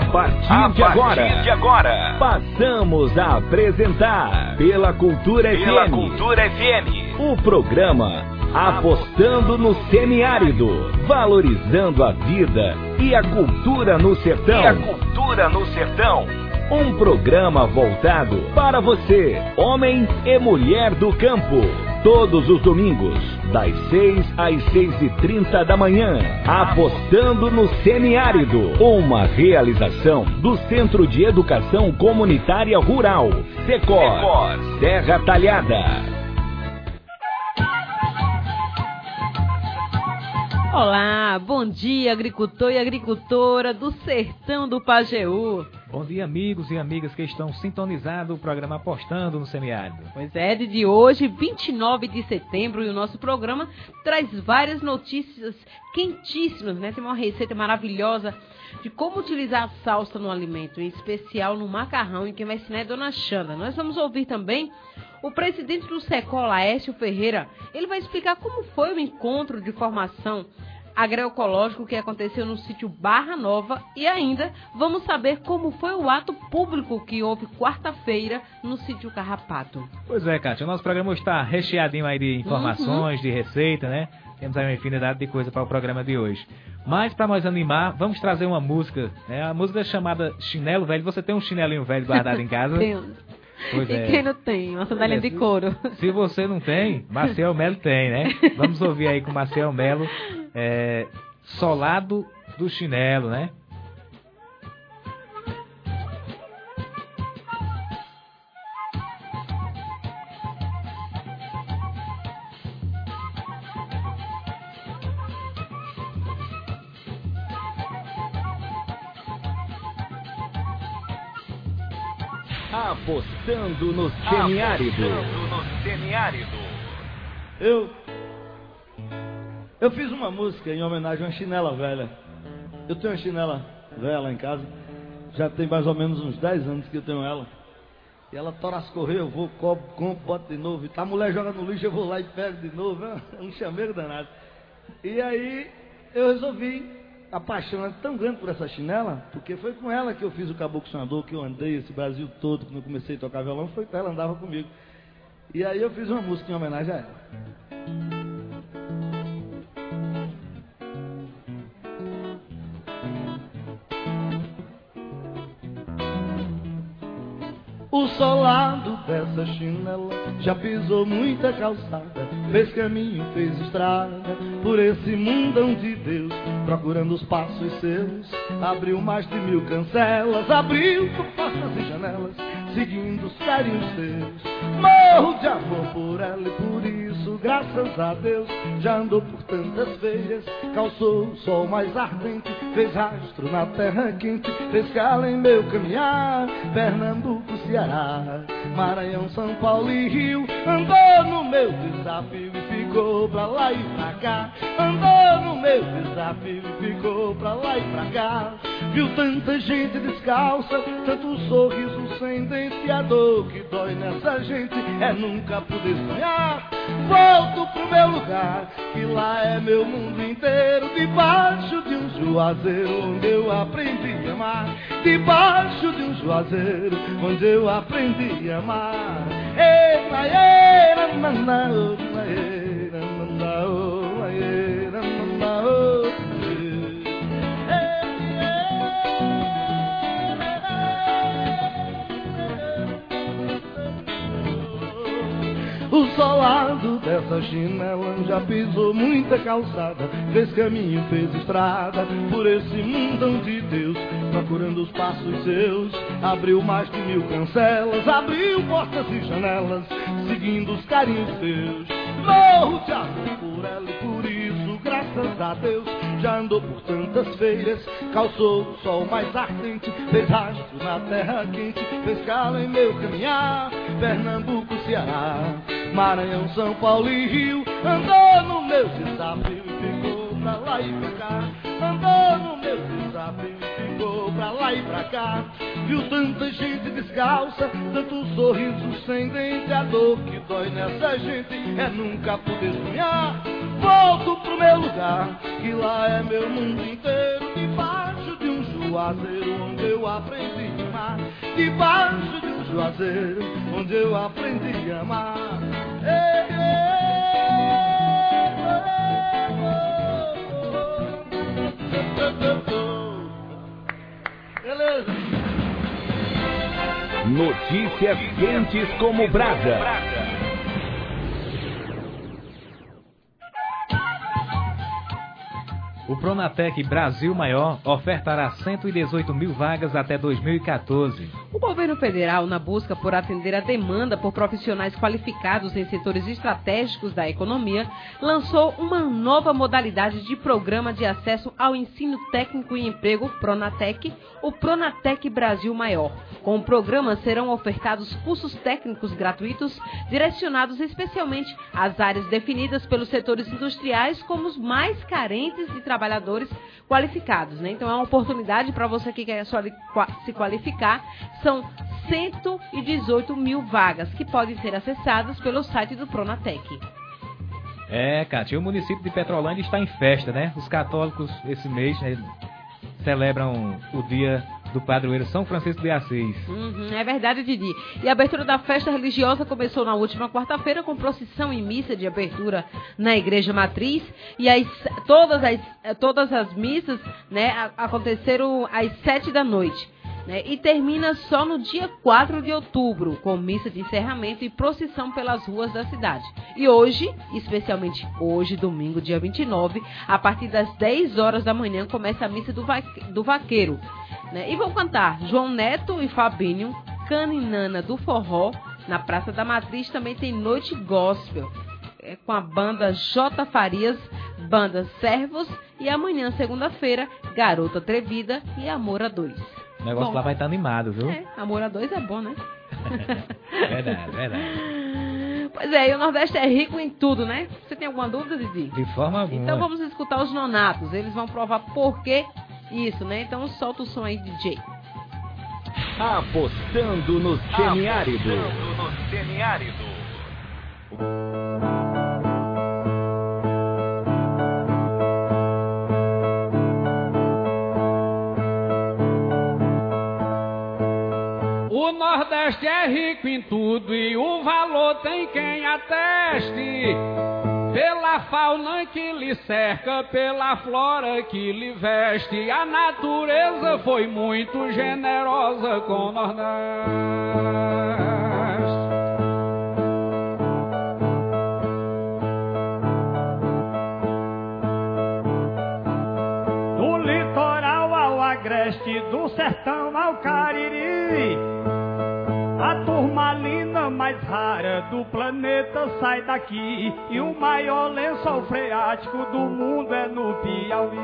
partir de agora, passamos a apresentar Pela Cultura FM, o programa Apostando no Semiárido, valorizando a vida e a cultura no sertão. Um programa voltado para você, homem e mulher do campo. Todos os domingos, das 6 às 6h30 da manhã. Apostando no Semiárido. Uma realização do Centro de Educação Comunitária Rural, Secor, Serra Talhada. Olá, bom dia, agricultor e agricultora do sertão do Pajeú. Bom dia, amigos e amigas que estão sintonizados no programa Apostando no Semiárido. Pois é, de hoje, 29 de setembro, e o nosso programa traz várias notícias quentíssimas, né? Tem uma receita maravilhosa de como utilizar a salsa no alimento, em especial no macarrão, e quem vai ensinar é Dona Xanda. Nós vamos ouvir também o presidente do Secol, Laércio Ferreira. Ele vai explicar como foi o encontro de formação agroecológico que aconteceu no sítio Barra Nova, e ainda vamos saber como foi o ato público que houve quarta-feira no sítio Carrapato. Pois é, Kátia, o nosso programa está recheadinho aí de informações, de receita, né? Temos aí uma infinidade de coisa para o programa de hoje. Mas para nós animar, vamos trazer uma música, né? A música é chamada Chinelo Velho. Você tem um chinelinho velho guardado em casa? Tenho. Pois e quem não tem? Uma sandália de couro. Se você não tem, Maciel Melo tem, né? Vamos ouvir aí com Maciel Melo, Solado do Chinelo, né? Apostando no Semiárido. Eu fiz uma música em homenagem a uma chinela velha. Eu tenho uma chinela velha lá em casa. Já tem mais ou menos uns 10 anos que eu tenho ela. E ela tora as correias, eu vou, compro, boto de novo. A mulher joga no lixo, eu vou lá e pego de novo. É um chameiro danado. E aí eu resolvi, a paixão é tão grande por essa chinela, porque foi com ela que eu fiz o Caboclo Sonador, que eu andei esse Brasil todo, quando eu comecei a tocar violão, foi que ela andava comigo. E aí eu fiz uma música em homenagem a ela. O solado dessa chinela já pisou muita calçada, fez caminho, fez estrada por esse mundão de Deus, procurando os passos seus. Abriu mais de 1000 cancelas, abriu portas e janelas, seguindo os carinhos seus. Morro de amor por ela e por isso, graças a Deus, já andou por tantas feiras, calçou o sol mais ardente, fez rastro na terra quente, fez cala em meu caminhar, Pernambuco, Ceará, Maranhão, São Paulo e Rio. Andou no meu desafio e ficou pra lá e pra cá. Andou no meu desafio e ficou pra lá e pra cá. Viu tanta gente descalça, tanto sorriso sem dente. A dor que dói nessa gente é nunca poder sonhar. Volto pro meu lugar, que lá é meu mundo inteiro, debaixo de um juazeiro onde eu aprendi a amar. Debaixo de um juazeiro onde eu aprendi a amar. O solado dessa chinela já pisou muita calçada, fez caminho, fez estrada por esse mundão de Deus, procurando os passos seus. Abriu mais de 1000 cancelas, abriu portas e janelas, seguindo os carinhos seus. Morro de amor por ela e por isso, graças a Deus, já andou por tantas feiras, calçou o sol mais ardente, fez rastro na terra quente, fez cala em meu caminhar, Pernambuco, Ceará, Maranhão, São Paulo e Rio. Andou no meu desafio e ficou pra lá e pra cá. Andou no meu desafio e ficou pra lá e pra cá. Viu tanta gente descalça, tanto sorriso sem dente. A dor que dói nessa gente é nunca poder sonhar. Volto pro meu lugar, que lá é meu mundo inteiro, debaixo de um juazeiro Juazeiro, onde eu aprendi a amar. Debaixo de um juazeiro, onde eu aprendi a amar. Beleza. Notícias quentes como brasa. O Pronatec Brasil Maior ofertará 118 mil vagas até 2014. O governo federal, na busca por atender a demanda por profissionais qualificados em setores estratégicos da economia, lançou uma nova modalidade de programa de acesso ao ensino técnico e emprego, Pronatec, o Pronatec Brasil Maior. Com o programa serão ofertados cursos técnicos gratuitos direcionados especialmente às áreas definidas pelos setores industriais como os mais carentes de trabalhadores qualificados, né? Então é uma oportunidade para você que quer se qualificar. São 118 mil vagas que podem ser acessadas pelo site do Pronatec. Cátia, o município de Petrolândia está em festa, né? Os católicos esse mês, né, celebram o dia do padroeiro São Francisco de Assis. É verdade, Didi. E a abertura da festa religiosa começou na última quarta-feira com procissão e missa de abertura na Igreja Matriz. E todas as missas, né, aconteceram às 7 da noite. Né, e termina só no dia 4 de outubro, com missa de encerramento e procissão pelas ruas da cidade. E hoje, especialmente hoje, domingo, dia 29, a partir das 10 horas da manhã, começa a missa do Vaqueiro. Né, e vão cantar João Neto e Fabinho, Caninana do Forró. Na Praça da Matriz também tem noite gospel, com a banda J. Farias, banda Servos, e amanhã, segunda-feira, Garota Atrevida e Amor a Dois. O negócio lá vai estar animado, viu? Amor a Dois é bom, né? Verdade. Pois é, e o Nordeste é rico em tudo, né? Você tem alguma dúvida, Didi? De forma alguma. Então vamos escutar os nonatos. Eles vão provar por que isso, né? Então solta o som aí, DJ. Apostando no semiárido. O Nordeste é rico em tudo e o valor tem quem ateste. Pela fauna que lhe cerca, pela flora que lhe veste, a natureza foi muito generosa com o Nordeste. Do litoral ao agreste, do sertão ao Cariri, a turmalina mais rara do planeta sai daqui, e o maior lençol freático do mundo é no Piauí.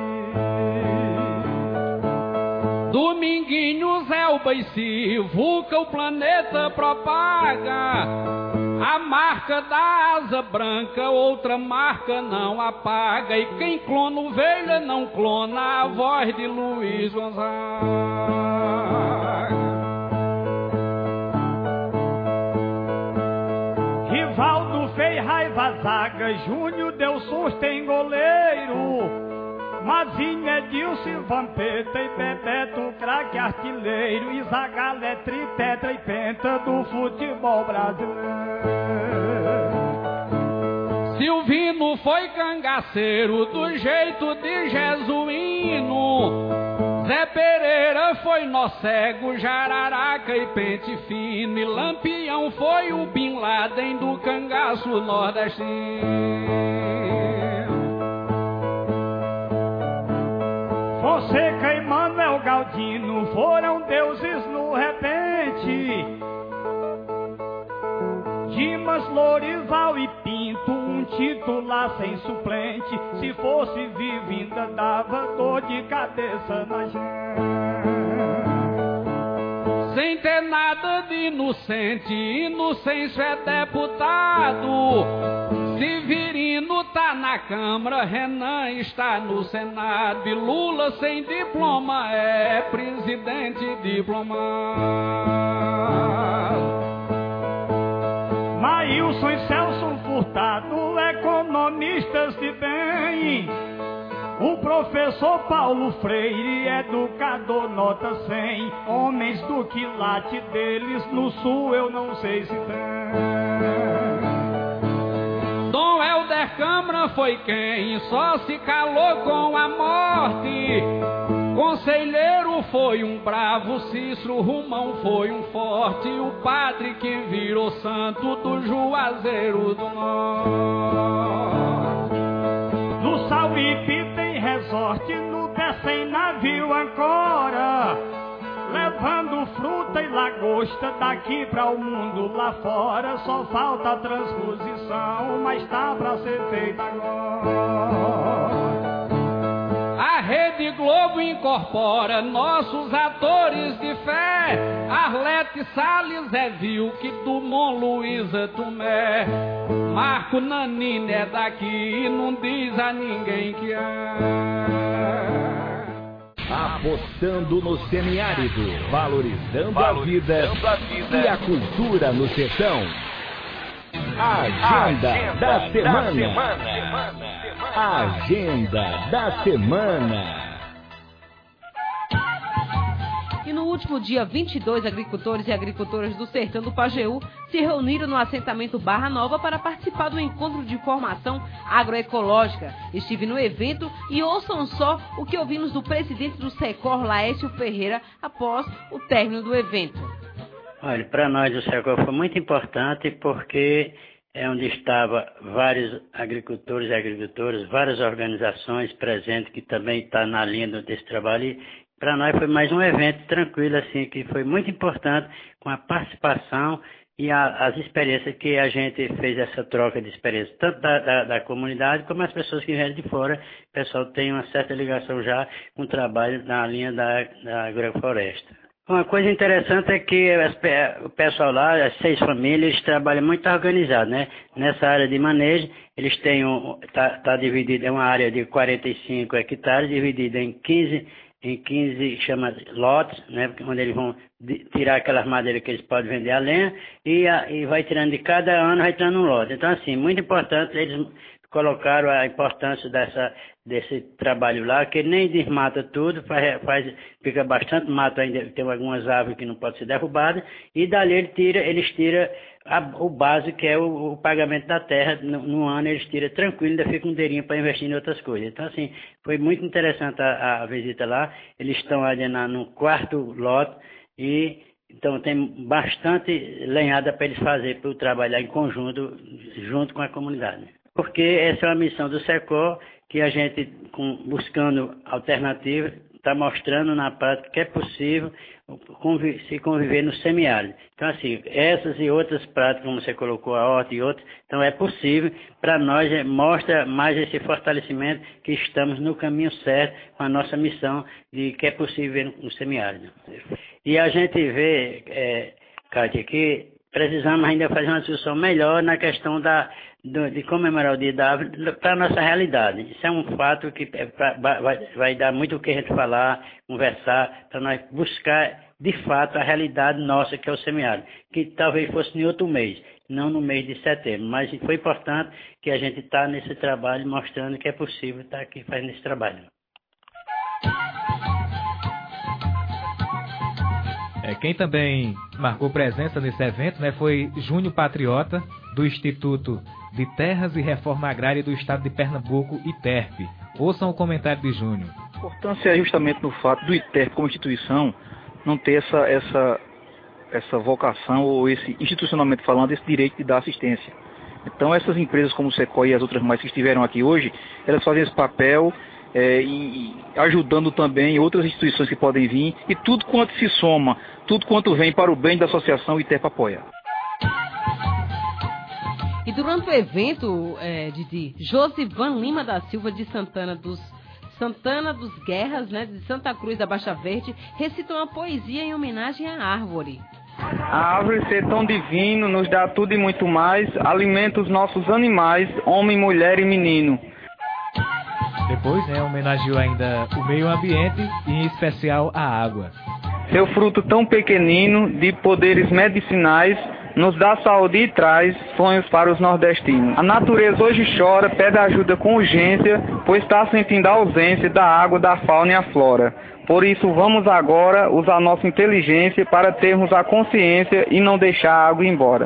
Dominguinhos, Elba e Sivuca, o planeta propaga a marca da asa branca, outra marca não apaga. E quem clona ovelha não clona a voz de Luiz Gonzaga. Rivaldo fez raiva zaga, Júnior deu susto em goleiro, Mazinho, Edilson, Vampeta e Bebeto, craque artilheiro, e Zagallo é tritetra e penta do futebol brasileiro. Silvino foi cangaceiro do jeito de jesuíno, Zé Pereira foi nó cego, jararaca e pente fino, e Lampião foi o Bin Laden do cangaço nordestino. Fonseca e Manuel Galdino foram deuses no repente, Dimas, Lorival e Pinto, um titular sem suplente, se fosse Vivinda dava dor de cabeça na gente. Sem ter nada de inocente, inocêncio é deputado. Severino tá na Câmara, Renan está no Senado, e Lula sem diploma é presidente diplomado. Maílson e Celso Furtado, economistas de bem, o Professor Paulo Freire, educador nota 100. Homens do quilate deles no sul eu não sei se tem. Dom Helder Câmara foi quem só se calou com a morte. Conselheiro foi um bravo, Cícero Romão foi um forte. O padre que virou santo do Juazeiro do Norte. No Sauípe tem resorte, no Bessem navio ancora, levando fruta e lagosta daqui pra o mundo lá fora. Só falta a transposição, mas tá pra ser feita agora. A Rede Globo incorpora nossos atores de fé. Arlete Salles é Vilque, Dumont, Luísa Tomé. Marco Nanini é daqui e não diz a ninguém que é. Apostando no semiárido, valorizando a vida e a cultura no sertão. Agenda da semana. Agenda da semana. E no último dia 22, agricultores e agricultoras do sertão do Pajeú se reuniram no assentamento Barra Nova para participar do encontro de formação agroecológica. Estive no evento e ouçam só o que ouvimos do presidente do SECOR, Laércio Ferreira, após o término do evento. Olha, para nós o SECOR foi muito importante porque é onde estavam vários agricultores e agricultoras, várias organizações presentes que também estão na linha desse trabalho. E para nós foi mais um evento tranquilo, assim, que foi muito importante com a participação e as experiências que a gente fez, essa troca de experiências, tanto da comunidade como as pessoas que vieram de fora. O pessoal tem uma certa ligação já com o trabalho na linha da agrofloresta. Uma coisa interessante é que o pessoal lá, as 6 famílias, eles trabalham muito organizado, né? Nessa área de manejo, eles têm tá dividido, é uma área de 45 hectares, dividida em 15 chama lotes, né? Onde eles vão tirar aquelas madeiras que eles podem vender a lenha e vai tirando de cada ano, vai tirando um lote. Então, assim, muito importante, eles colocaram a importância desse trabalho lá, que nem desmata tudo, fica bastante mato ainda, tem algumas árvores que não podem ser derrubadas, e dali eles tiram o básico, que é o pagamento da terra. No ano eles tiram tranquilo, ainda fica um dinheirinho para investir em outras coisas. Então, assim, foi muito interessante a visita lá. Eles estão ali no 4º lote, e então tem bastante lenhada para eles fazerem, para trabalhar em conjunto, junto com a comunidade. Porque essa é uma missão do SECOR, que a gente, buscando alternativas, está mostrando na prática que é possível se conviver no semiárido. Então, assim, essas e outras práticas, como você colocou, a horta e outras, então é possível. Para nós, mostra mais esse fortalecimento que estamos no caminho certo com a nossa missão de que é possível viver no semiárido. E a gente vê, Kátia, que precisamos ainda fazer uma discussão melhor na questão de comemorar o Dia da Árvore para a nossa realidade. Isso é um fato que vai dar muito o que a gente falar, conversar, para nós buscar, de fato, a realidade nossa, que é o semiárido, que talvez fosse em outro mês, não no mês de setembro. Mas foi importante que a gente está nesse trabalho, mostrando que é possível estar aqui fazendo esse trabalho. Quem também marcou presença nesse evento, né, foi Júnior Patriota, do Instituto de Terras e Reforma Agrária do Estado de Pernambuco, ITERP. Ouçam o comentário de Júnior. A importância é justamente no fato do ITERP como instituição não ter essa vocação ou esse, institucionalmente falando, esse direito de dar assistência. Então essas empresas como o SECOR e as outras mais que estiveram aqui hoje, elas fazem esse papel e ajudando também outras instituições que podem vir, e tudo quanto se soma, tudo quanto vem para o bem da associação, o ITERP apoia. E durante o evento, Didi, Josivan Lima da Silva de Santana dos Guerras, né, de Santa Cruz da Baixa Verde, recitou uma poesia em homenagem à árvore. A árvore ser tão divino, nos dá tudo e muito mais, alimenta os nossos animais, homem, mulher e menino. Depois, homenageou ainda o meio ambiente e, em especial, a água. Seu fruto tão pequenino, de poderes medicinais, nos dá saúde e traz sonhos para os nordestinos. A natureza hoje chora, pede ajuda com urgência, pois está sentindo a ausência da água, da fauna e a flora. Por isso, vamos agora usar nossa inteligência para termos a consciência e não deixar a água ir embora.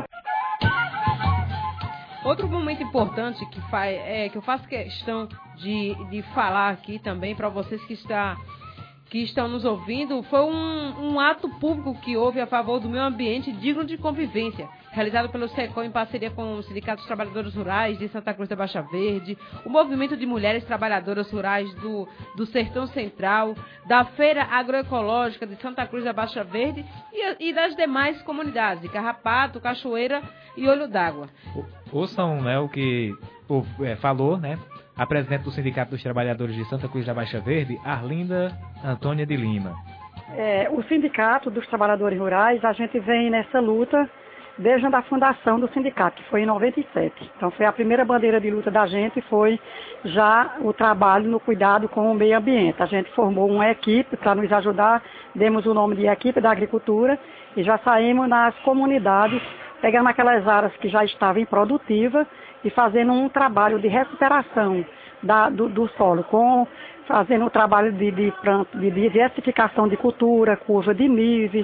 Outro momento importante que eu faço questão de falar aqui também para vocês que estão nos ouvindo, foi um ato público que houve a favor do meio ambiente digno de convivência, realizado pelo SECOM em parceria com o Sindicato dos Trabalhadores Rurais de Santa Cruz da Baixa Verde, o Movimento de Mulheres Trabalhadoras Rurais do Sertão Central, da Feira Agroecológica de Santa Cruz da Baixa Verde e das demais comunidades, de Carrapato, Cachoeira e Olho d'Água. Ouçam, né, o que falou, né, a presidente do Sindicato dos Trabalhadores de Santa Cruz da Baixa Verde, Arlinda Antônia de Lima. O Sindicato dos Trabalhadores Rurais, a gente vem nessa luta desde a fundação do sindicato, que foi em 97. Então foi a primeira bandeira de luta da gente, foi já o trabalho no cuidado com o meio ambiente. A gente formou uma equipe para nos ajudar, demos o nome de Equipe da Agricultura e já saímos nas comunidades, pegando aquelas áreas que já estavam improdutivas e fazendo um trabalho de recuperação do solo, fazendo um trabalho de diversificação de cultura, curva de nível,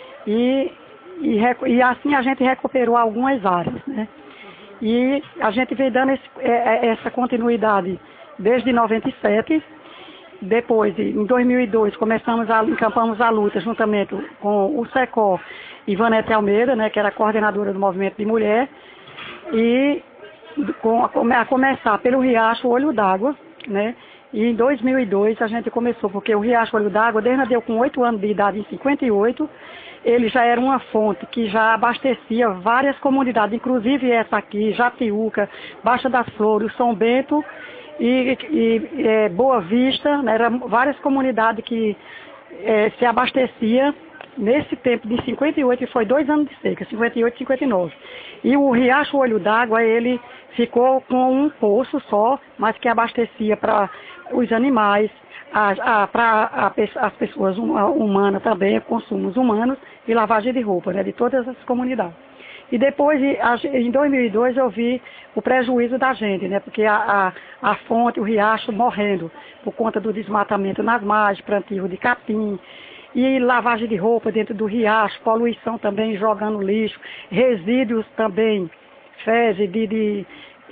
e assim a gente recuperou algumas áreas, né? E a gente veio dando essa continuidade desde 97. Depois, em 2002, encampamos a luta juntamente com o SECOM e Vanete Almeida, né, que era a coordenadora do Movimento de Mulher, e a começar pelo Riacho Olho d'Água, né? E em 2002 a gente começou, porque o Riacho Olho d'Água, desde deu com 8 anos de idade, em 58, ele já era uma fonte que já abastecia várias comunidades, inclusive essa aqui, Jatiuca, Baixa das Flores, São Bento e Boa Vista, né? Eram várias comunidades que se abastecia nesse tempo de 58, e foi 2 anos de seca, 58 e 59. E o Riacho Olho d'Água, ele ficou com um poço só, mas que abastecia para os animais, para as pessoas humanas também, consumos humanos e lavagem de roupa, né, de todas as comunidades. E depois, em 2002, eu vi o prejuízo da gente, né, porque a fonte, o riacho morrendo por conta do desmatamento nas margens, plantio de capim, e lavagem de roupa dentro do riacho, poluição também, jogando lixo, resíduos também, fezes de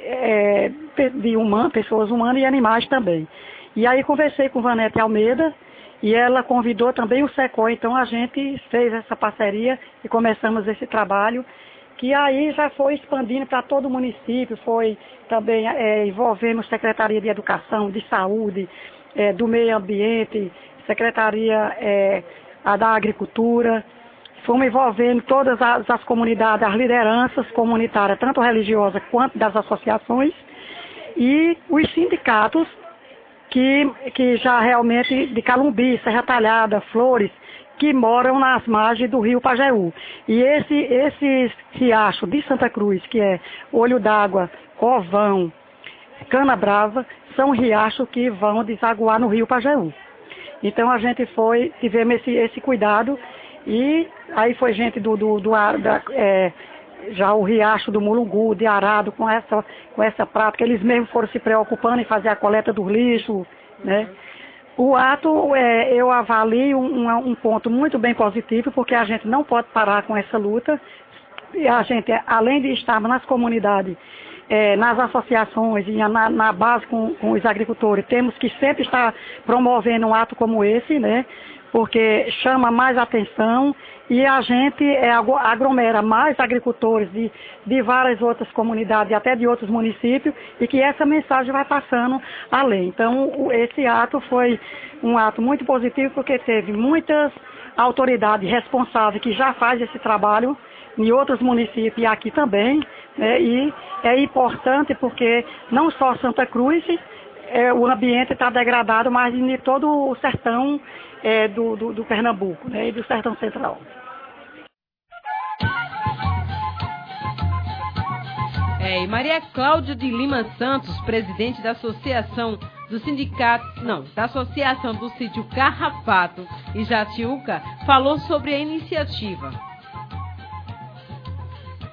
pessoas humanas e animais também. E aí conversei com Vanete Almeida e ela convidou também o SECOM, então a gente fez essa parceria e começamos esse trabalho, que aí já foi expandindo para todo o município, foi também envolvendo Secretaria de Educação, de Saúde, do Meio Ambiente, Secretaria da Agricultura, fomos envolvendo todas as comunidades, as lideranças comunitárias, tanto religiosas quanto das associações, e os sindicatos que já realmente de Calumbi, Serra Talhada, Flores, que moram nas margens do rio Pajeú. E esse riacho de Santa Cruz, que é Olho d'Água, Covão, Cana Brava, são riachos que vão desaguar no rio Pajeú. Então a gente tivemos esse cuidado, e aí foi gente já o riacho do Mulungu, de Arado, com essa prática, eles mesmos foram se preocupando em fazer a coleta do lixo, né? O ato, eu avalio um ponto muito bem positivo, porque a gente não pode parar com essa luta. E a gente, além de estar nas comunidades, nas associações e na base com os agricultores, temos que sempre estar promovendo um ato como esse, né? Porque chama mais atenção e a gente aglomera mais agricultores de várias outras comunidades, até de outros municípios, e que essa mensagem vai passando além. Então, esse ato foi um ato muito positivo, porque teve muitas autoridades responsáveis que já fazem esse trabalho em outros municípios e aqui também, né? E é importante porque não só Santa Cruz, o ambiente está degradado, mas em todo o sertão do Pernambuco, né? E do sertão central. E Maria Cláudia de Lima Santos, presidente da Associação do Sindicato, da Associação do Sítio Carrapato e Jatiuca, falou sobre a iniciativa.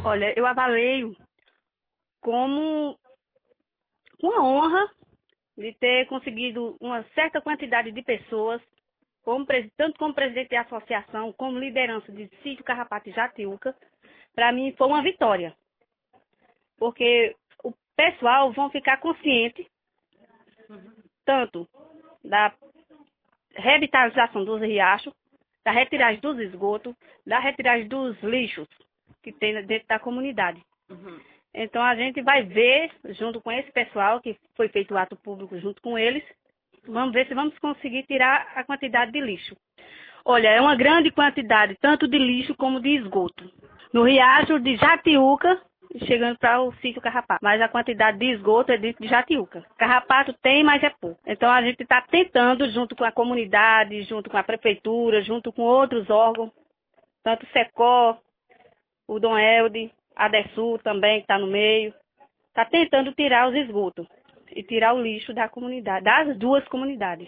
Olha, eu avaleio como uma honra de ter conseguido uma certa quantidade de pessoas, tanto como presidente da associação, como liderança de Sítio Carrapato e Jatiuca. Para mim foi uma vitória, porque o pessoal vão ficar consciente tanto da revitalização dos riachos, da retiragem dos esgotos, da retiragem dos lixos que tem dentro da comunidade. Então a gente vai ver, junto com esse pessoal, que foi feito o ato público junto com eles, vamos ver se vamos conseguir tirar a quantidade de lixo. Olha, é uma grande quantidade, tanto de lixo como de esgoto. No riacho de Jatiuca, chegando para o Sítio Carrapato. Mas a quantidade de esgoto é dentro de Jatiuca. Carrapato tem, mas é pouco. Então a gente está tentando, junto com a comunidade, junto com a prefeitura, junto com outros órgãos, tanto o SECOR, o Dom Elde, a DESUL também, que está no meio, está tentando tirar os esgotos e tirar o lixo da comunidade, das duas comunidades.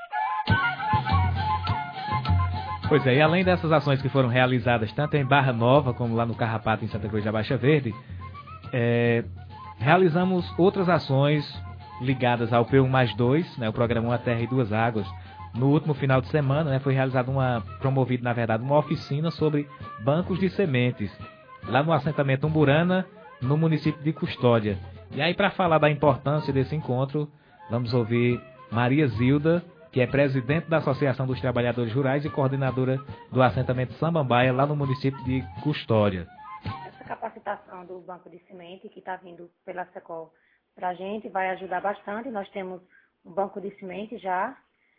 Pois é, e além dessas ações que foram realizadas tanto em Barra Nova como lá no Carrapato, em Santa Cruz da Baixa Verde, realizamos outras ações ligadas ao P1+2, né, o programa Uma Terra e Duas Águas. No último final de semana, né, foi realizada promovida, na verdade, uma oficina sobre bancos de sementes, lá no assentamento Umburana, no município de Custódia. E aí, para falar da importância desse encontro, vamos ouvir Maria Zilda, que é presidente da Associação dos Trabalhadores Rurais e coordenadora do assentamento Samambaia, lá no município de Custódia. Essa capacitação do Banco de Semente, que está vindo pela SECOL para a gente, vai ajudar bastante. Nós temos um banco de semente já.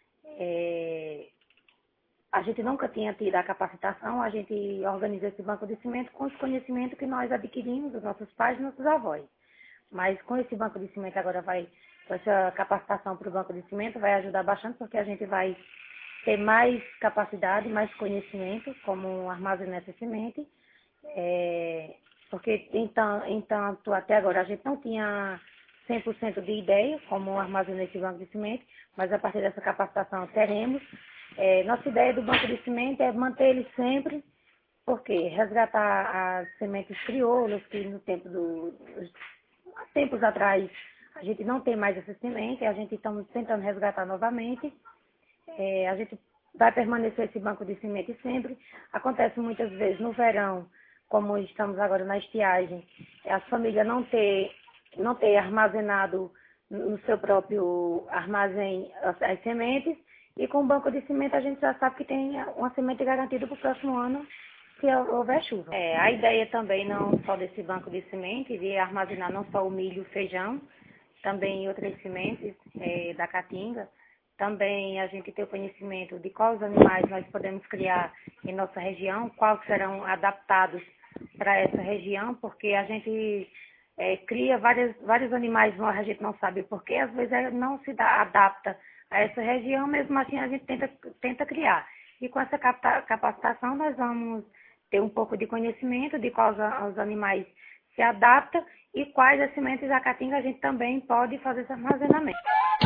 A gente nunca tinha tido a capacitação, a gente organizou esse banco de semente com os conhecimentos que nós adquirimos dos nossos pais e nossos avós. Mas com esse banco de semente agora essa capacitação para o banco de cimento vai ajudar bastante, porque a gente vai ter mais capacidade, mais conhecimento, como armazenar essa semente, porque entanto até agora a gente não tinha 100% de ideia como armazenar esse banco de semente, mas a partir dessa capacitação teremos. Nossa ideia do banco de semente é manter ele sempre, porque resgatar as sementes crioulas, que no tempos atrás a gente não tem mais essa semente, a gente está tentando resgatar novamente. A gente vai permanecer esse banco de semente sempre. Acontece muitas vezes no verão, como estamos agora na estiagem, as famílias não ter armazenado no seu próprio armazém as sementes, e com o banco de semente a gente já sabe que tem uma semente garantida para o próximo ano, se houver chuva. A ideia também não só desse banco de semente, de armazenar não só o milho e o feijão, também outras sementes da caatinga. Também a gente tem o conhecimento de quais animais nós podemos criar em nossa região, quais serão adaptados para essa região, porque a gente cria vários animais, a gente não sabe porquê, às vezes não se adapta a essa região, mesmo assim a gente tenta criar. E com essa capacitação nós vamos ter um pouco de conhecimento de quais os animais se adaptam e quais as sementes da caatinga a gente também pode fazer esse armazenamento.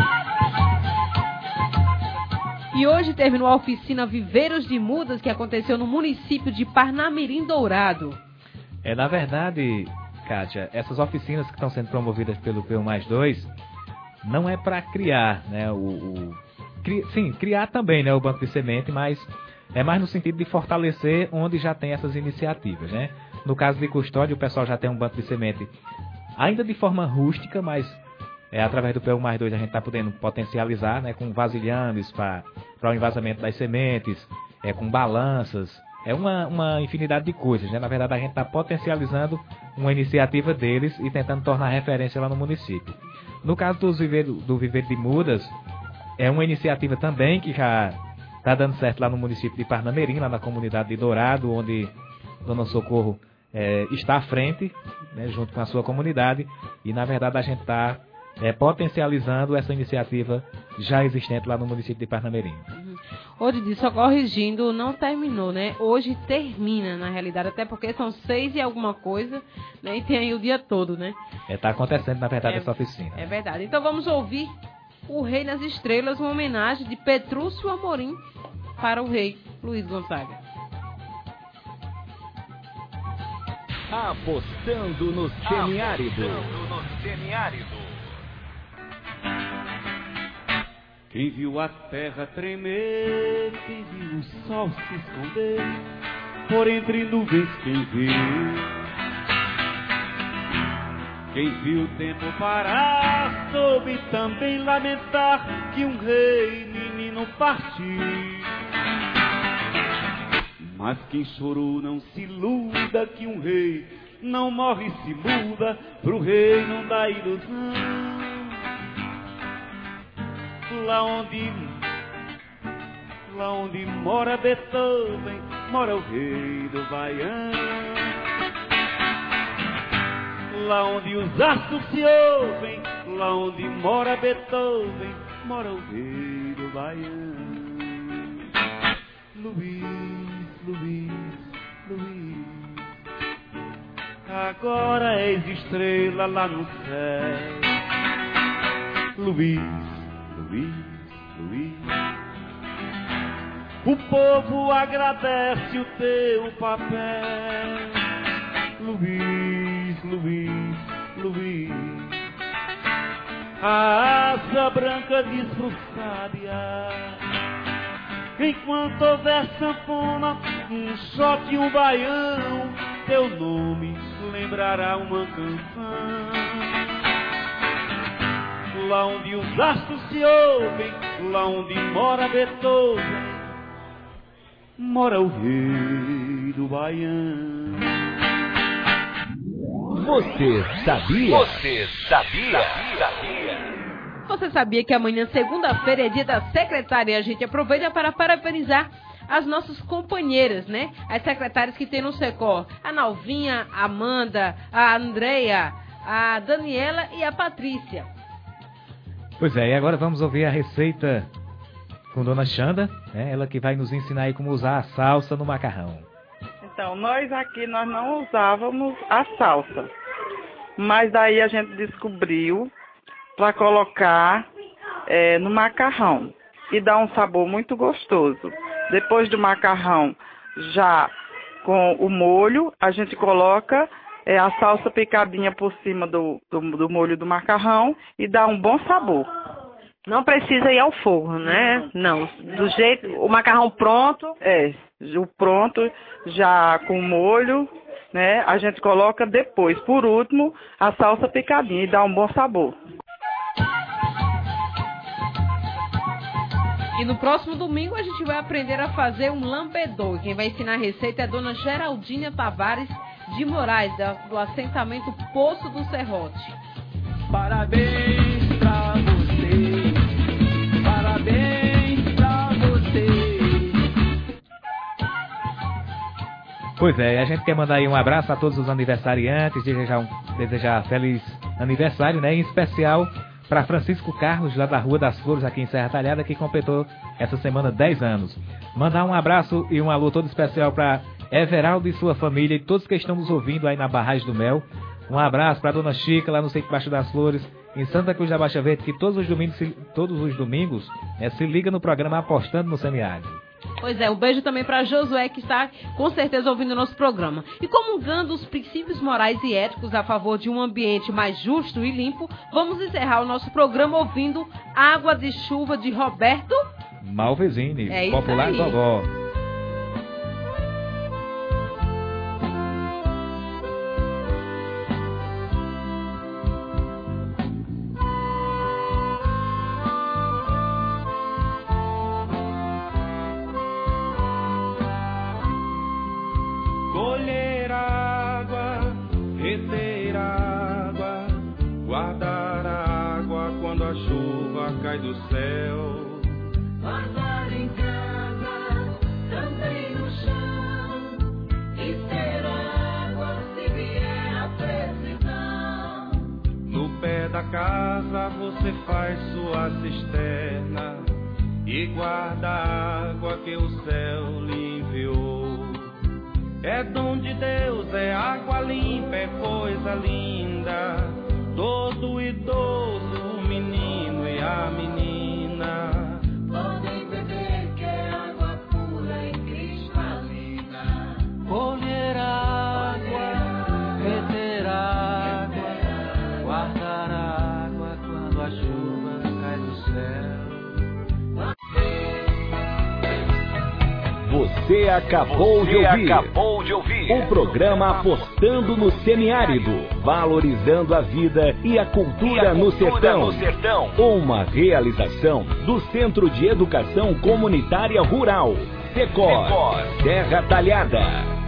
E hoje terminou a oficina Viveiros de Mudas, que aconteceu no município de Parnamirim Dourado. Na verdade, Kátia, essas oficinas que estão sendo promovidas pelo P1+2 não é para criar, né, criar também, né, o banco de semente, mas é mais no sentido de fortalecer onde já tem essas iniciativas, né? No caso de Custódia, o pessoal já tem um banco de semente ainda de forma rústica, mas através do P1+2 a gente está podendo potencializar, né, com vasilhames para o envasamento das sementes, com balanças, uma infinidade de coisas, né? Na verdade, a gente está potencializando uma iniciativa deles e tentando tornar referência lá no município. No caso do Viveiro de Mudas, é uma iniciativa também que já está dando certo lá no município de Parnamirim, lá na comunidade de Dourado, onde Dona Socorro está à frente, né, junto com a sua comunidade, e na verdade a gente está potencializando essa iniciativa já existente lá no município de Parnamirim. Hoje, só corrigindo, não terminou, né? Hoje termina, na realidade, até porque são 6 e alguma coisa, né? E tem aí o dia todo, né? Está acontecendo, na verdade, essa oficina. É verdade. Então vamos ouvir O Rei nas Estrelas, uma homenagem de Petrúcio Amorim para o rei Luiz Gonzaga. Apostando no semiárido. Quem viu a terra tremer, quem viu o sol se esconder, por entre nuvens quem viu. Quem viu o tempo parar, soube também lamentar que um rei menino partiu. Mas quem chorou não se iluda, que um rei não morre e se muda pro reino da ilusão. Lá onde mora Beethoven, mora o rei do Baião. Lá onde os astros se ouvem, lá onde mora Beethoven, mora o rei do Baião. Luiz, agora és estrela lá no céu. Luiz, o povo agradece o teu papel. Luiz, a asa branca diz pro sábia. Enquanto houver sanfona, um shot e um baião, teu nome lembrará uma canção. Lá onde os astros se ouvem, lá onde mora Beethoven, mora o rei do Baião. Você sabia? Você sabia que amanhã, segunda-feira, é dia da secretária, e a gente aproveita para parabenizar as nossas companheiras, né? As secretárias que tem no Secor. A Nalvinha, a Amanda, a Andreia, a Daniela e a Patrícia. Pois é, e agora vamos ouvir a receita com Dona Xanda, né? Ela que vai nos ensinar aí como usar a salsa no macarrão. Então, nós não usávamos a salsa, mas daí a gente descobriu para colocar no macarrão e dá um sabor muito gostoso. Depois do macarrão, já com o molho, a gente coloca a salsa picadinha por cima do molho do macarrão e dá um bom sabor. Não precisa ir ao forno, né? Não, do jeito, o macarrão pronto. O pronto, já com o molho, né? A gente coloca depois, por último, a salsa picadinha e dá um bom sabor. E no próximo domingo a gente vai aprender a fazer um lambedor. Quem vai ensinar a receita é a Dona Geraldinha Tavares de Moraes, do assentamento Poço do Serrote. Parabéns pra você, parabéns pra você. Pois é, a gente quer mandar aí um abraço a todos os aniversariantes, desejar feliz aniversário, né? Em especial para Francisco Carlos, lá da Rua das Flores, aqui em Serra Talhada, que completou essa semana 10 anos. Mandar um abraço e um alô todo especial para Everaldo e sua família e todos que estão nos ouvindo aí na Barragem do Mel. Um abraço para Dona Chica, lá no Centro Baixo das Flores, em Santa Cruz da Baixa Verde, que todos os domingos se liga no programa Apostando no Semiárido. Pois é, um beijo também para Josué, que está com certeza ouvindo o nosso programa. E comungando os princípios morais e éticos a favor de um ambiente mais justo e limpo, vamos encerrar o nosso programa ouvindo Água de Chuva de Roberto Malvesini, é popular Gogó. Cai do céu, guardar em casa, também no chão, e ter água se vier a precisão. No pé da casa você faz sua cisterna e guarda a água que o céu lhe enviou. É dom de Deus, é água limpa, é coisa linda. Todo idoso, o menino e a menina podem beber, que é água pura e cristalina. Colher água Você acabou de ouvir o programa Apostando no Semiárido, valorizando a vida e a cultura no sertão. Uma realização do Centro de Educação Comunitária Rural, Secor, Terra Talhada.